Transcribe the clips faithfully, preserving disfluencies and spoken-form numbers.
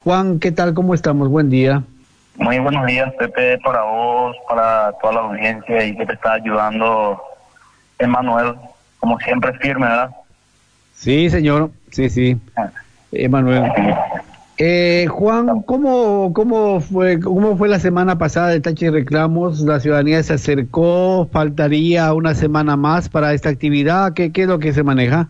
Juan, ¿qué tal? ¿Cómo estamos? Buen día. Muy buenos días, Pepe, para vos, para toda la audiencia y que te está ayudando Emanuel, como siempre firme, ¿verdad? Sí, señor. Sí, sí. Emanuel. Eh, Juan, ¿cómo, cómo fue, cómo fue la semana pasada de Tachi Reclamos? ¿La ciudadanía se acercó? ¿Faltaría una semana más para esta actividad? ¿Qué, qué es lo que se maneja?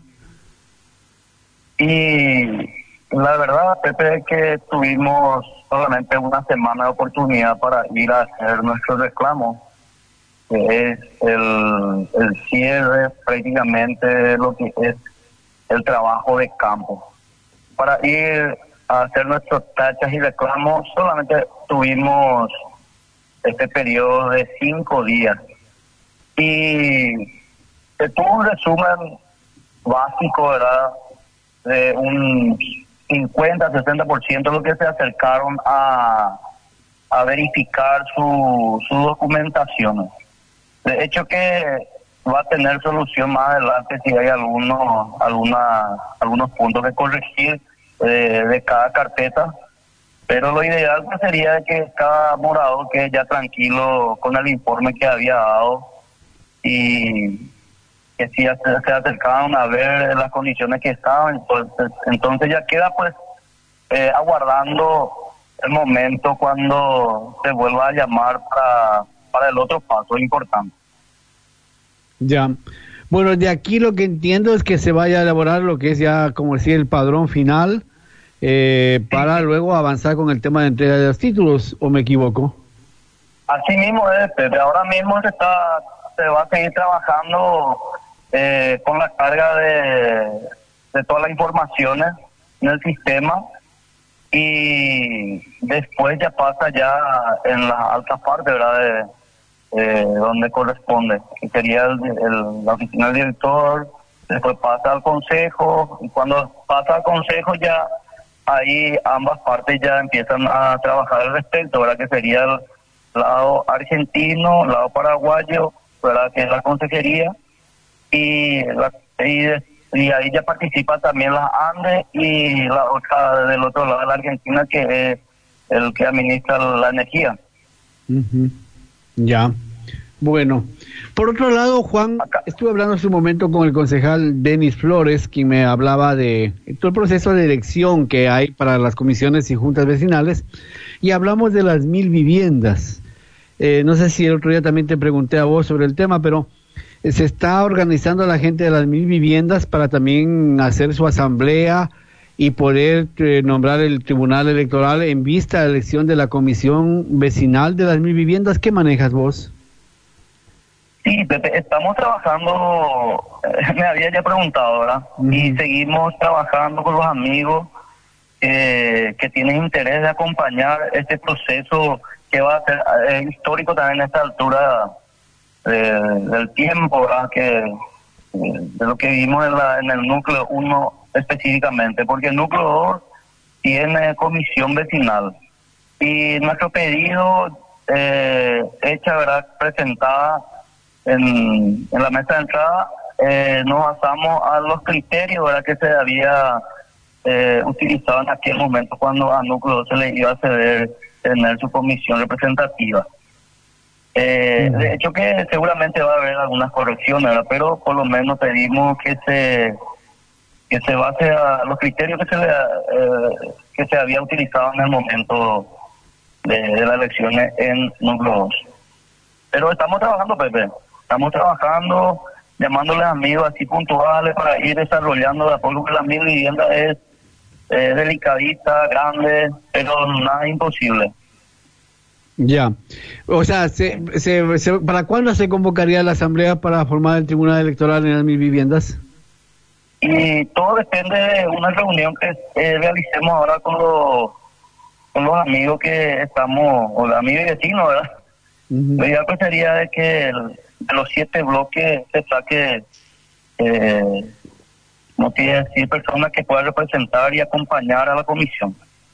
Y la verdad, Pepe, es que tuvimos solamente una semana de oportunidad para ir a hacer nuestro reclamo, que es el, el cierre prácticamente de lo que es el trabajo de campo. Para ir a hacer nuestros tachas y reclamos solamente tuvimos este periodo de cinco días. Y te tuvo un resumen básico, ¿verdad? De un cincuenta, sesenta por ciento de los que se acercaron a, a verificar su, su documentación. De hecho que va a tener solución más adelante si hay algunos alguna, algunos puntos que corregir eh, de cada carpeta, pero lo ideal pues sería que cada morador quede ya tranquilo con el informe que había dado y que si se, se acercaban a ver las condiciones que estaban, entonces, entonces ya queda pues eh, aguardando el momento cuando se vuelva a llamar para, para el otro paso importante. Ya. Bueno, de aquí lo que entiendo es que se vaya a elaborar lo que es ya, como decía, el padrón final, eh, para luego avanzar con el tema de entrega de los títulos, ¿o me equivoco? Así mismo es, Pepe. Ahora mismo se está, se va a seguir trabajando eh, con la carga de, de todas las informaciones en el sistema y después ya pasa ya en la alta parte, ¿verdad? De, eh, donde corresponde, que sería el, el, la oficina del director, después pasa al consejo y cuando pasa al consejo ya ahí ambas partes ya empiezan a trabajar al respecto, ¿verdad? Que sería el lado argentino, lado paraguayo, ¿verdad? Que es la consejería y, la, y, y ahí ya participa también la ANDE y la otra del otro lado de la Argentina, que es el que administra la energía. Uh-huh. Ya. Bueno, por otro lado, Juan, Acá. estuve hablando hace un momento con el concejal Denis Flores, quien me hablaba de todo el proceso de elección que hay para las comisiones y juntas vecinales, y hablamos de las mil viviendas. Eh, no sé si el otro día también te pregunté a vos sobre el tema, pero eh, se está organizando la gente de las mil viviendas para también hacer su asamblea y poder eh, nombrar el tribunal electoral en vista de la elección de la comisión vecinal de las mil viviendas. ¿Qué manejas vos? Sí, Pepe, estamos trabajando, eh, me había ya preguntado, ¿verdad? Uh-huh. Y seguimos trabajando con los amigos eh, que tienen interés de acompañar este proceso que va a ser eh, histórico también a esta altura eh, del tiempo, ¿verdad? Que, eh, de lo que vimos en, la, en el núcleo uno específicamente, porque el núcleo dos tiene comisión vecinal y nuestro pedido eh, hecha, ¿verdad? Presentada en, en la mesa de entrada, eh, nos basamos a los criterios, ¿verdad? Que se había eh, utilizado en aquel momento cuando a núcleo dos se le iba a ceder tener su comisión representativa. Eh, de hecho que seguramente va a haber algunas correcciones, ¿verdad? Pero por lo menos pedimos que se que se base a los criterios que se le, eh, que se había utilizado en el momento de, de las elecciones en núcleo dos. Pero estamos trabajando, Pepe, estamos trabajando, llamándoles amigos así puntuales para ir desarrollando de acuerdo que la mil vivienda es eh, delicadita, grande, pero nada imposible. Ya, o sea, se, se, se, ¿para cuándo se convocaría la asamblea para formar el tribunal electoral en las mil viviendas? Y todo depende de una reunión que eh, realicemos ahora con los, con los amigos que estamos, o los amigos y vecinos, ¿verdad? Uh-huh. Lo ideal pues sería de que el, de los siete bloques se saque, eh, no quiere decir personas que puedan representar y acompañar a la comisión.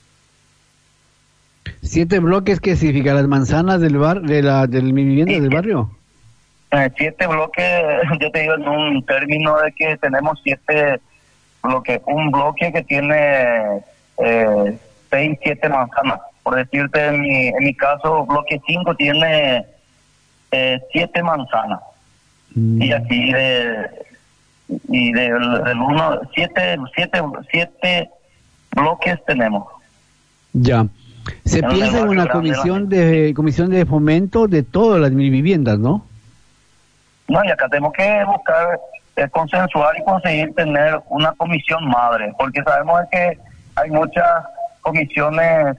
¿Siete bloques qué significa? ¿Las manzanas del bar, de la del mi vivienda sí, del barrio? Eh, siete bloques, yo te digo en un término de que tenemos siete bloques. Un bloque que tiene eh, seis, siete manzanas. Por decirte, en mi, en mi caso, bloque cinco tiene eh, siete manzanas. Mm. Y aquí de, y del, del uno, siete, siete, siete bloques tenemos. Ya. Se en piensa en una comisión de, de comisión de fomento de todas las mil viviendas, ¿no? No, y acá tenemos que buscar eh, consensuar y conseguir tener una comisión madre, porque sabemos que hay muchas comisiones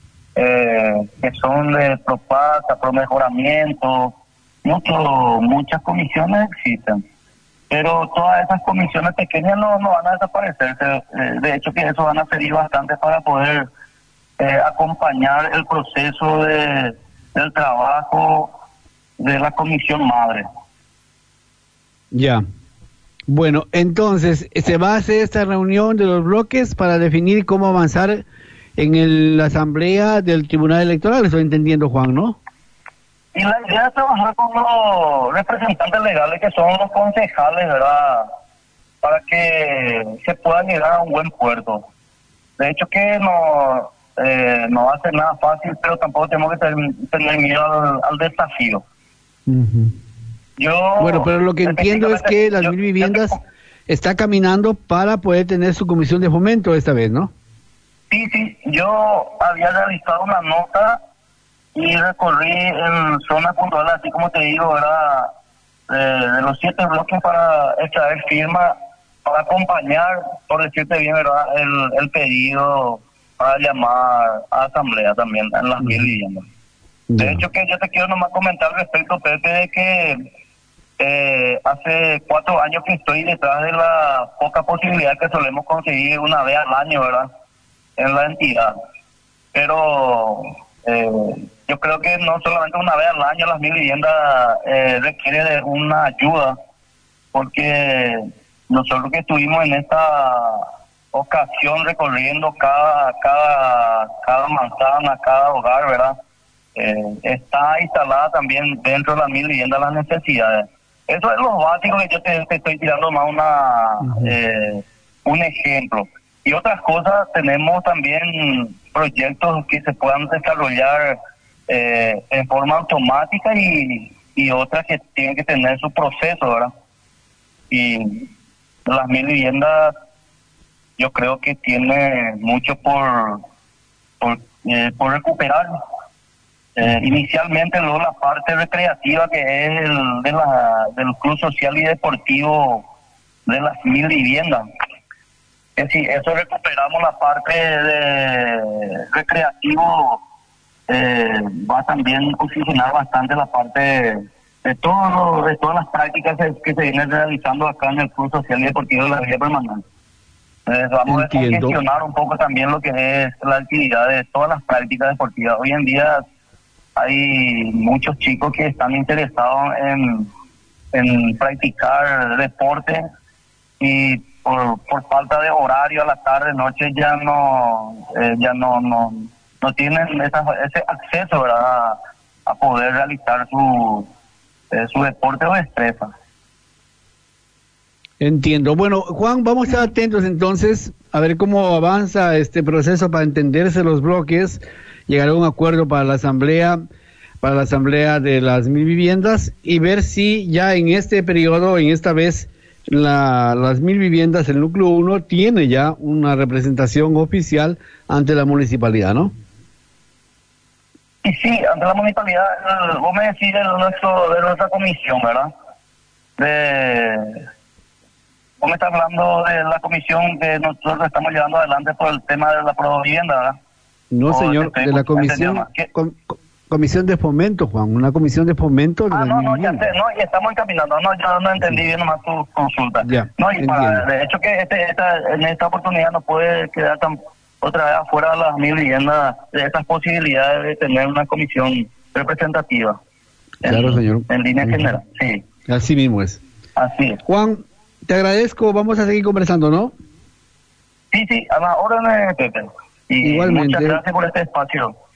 eh, que son de propasa, pro mejoramiento, mucho, muchas comisiones existen, pero todas esas comisiones pequeñas no, no van a desaparecer. Eh, de hecho que eso van a servir bastante para poder eh, acompañar el proceso de, del trabajo de la comisión madre. Ya. Bueno, entonces, se va a hacer esta reunión de los bloques para definir cómo avanzar en el, la asamblea del Tribunal Electoral, estoy entendiendo, Juan, ¿no? Y la idea es trabajar con los representantes legales, que son los concejales, ¿verdad? Para que se pueda llegar a un buen puerto. De hecho que no, eh, no va a ser nada fácil, pero tampoco tenemos que tener, tener miedo al, al desafío. Uh-huh. Yo, bueno, pero lo que entiendo es que las yo, mil viviendas yo, está caminando para poder tener su comisión de fomento esta vez, ¿no? Sí, sí, yo había realizado una nota y recorrí en zonas puntuales, así como te digo, ¿verdad? De, de los siete bloques para extraer firma, para acompañar, por decirte bien, ¿verdad? El, el pedido para llamar a asamblea también en las mil viviendas. De yeah. hecho, que yo te quiero nomás comentar respecto, Pepe, de que Eh, hace cuatro años que estoy detrás de la poca posibilidad que solemos conseguir una vez al año, ¿verdad? En la entidad. Pero eh, yo creo que no solamente una vez al año las mil viviendas eh, requiere de una ayuda, porque nosotros que estuvimos en esta ocasión recorriendo cada cada cada manzana, cada hogar, ¿verdad? Eh, está instalada también dentro de las mil viviendas las necesidades. Eso es lo básico que yo te, te estoy tirando más una uh-huh. eh, un ejemplo. Y otras cosas, tenemos también proyectos que se puedan desarrollar eh, en forma automática y, y otras que tienen que tener su proceso, ¿verdad? Y las mil viviendas yo creo que tiene mucho por por, eh, por recuperar. Eh, inicialmente luego la parte recreativa, que es el de la del club social y deportivo de las mil viviendas. Es decir, eso recuperamos la parte de recreativo, eh, va también a oxigenar bastante la parte de, de todo de todas las prácticas que, que se vienen realizando acá en el club social y deportivo de la Villa Permanente. Entonces vamos Entiendo. a descongestionar un poco también lo que es la actividad de todas las prácticas deportivas. Hoy en día hay muchos chicos que están interesados en, en practicar deporte y por, por falta de horario a la tarde, noche ya no eh, ya no no no tienen esa, ese acceso, ¿verdad? A, a poder realizar su eh, su deporte o destreza. Entiendo. Bueno, Juan, vamos a estar atentos entonces a ver cómo avanza este proceso para entenderse los bloques, llegar a un acuerdo para la asamblea, para la asamblea de las mil viviendas y ver si ya en este periodo, en esta vez, la, las mil viviendas, el núcleo uno tiene ya una representación oficial ante la municipalidad, ¿no? Y sí, ante la municipalidad, vos me decís de, nuestro, de nuestra comisión, ¿verdad? De... Vos me estás hablando de la comisión que nosotros estamos llevando adelante por el tema de la provivienda, ¿verdad? No, señor, de la comisión com, comisión de fomento, Juan, una comisión de fomento. De ah, no, no, ya sé, no, y estamos encaminando, no, yo no entendí bien nomás tu consulta. Ya, no, y para, de hecho que este, esta, en esta oportunidad no puede quedar tan, otra vez afuera de las mil viviendas de estas posibilidades de tener una comisión representativa. Claro, en, señor. En línea uh-huh. general, sí. Así mismo es. Así es. Juan, te agradezco, vamos a seguir conversando, ¿no? Sí, sí, a la orden de Pepe. Y Igualmente. Muchas gracias por este espacio.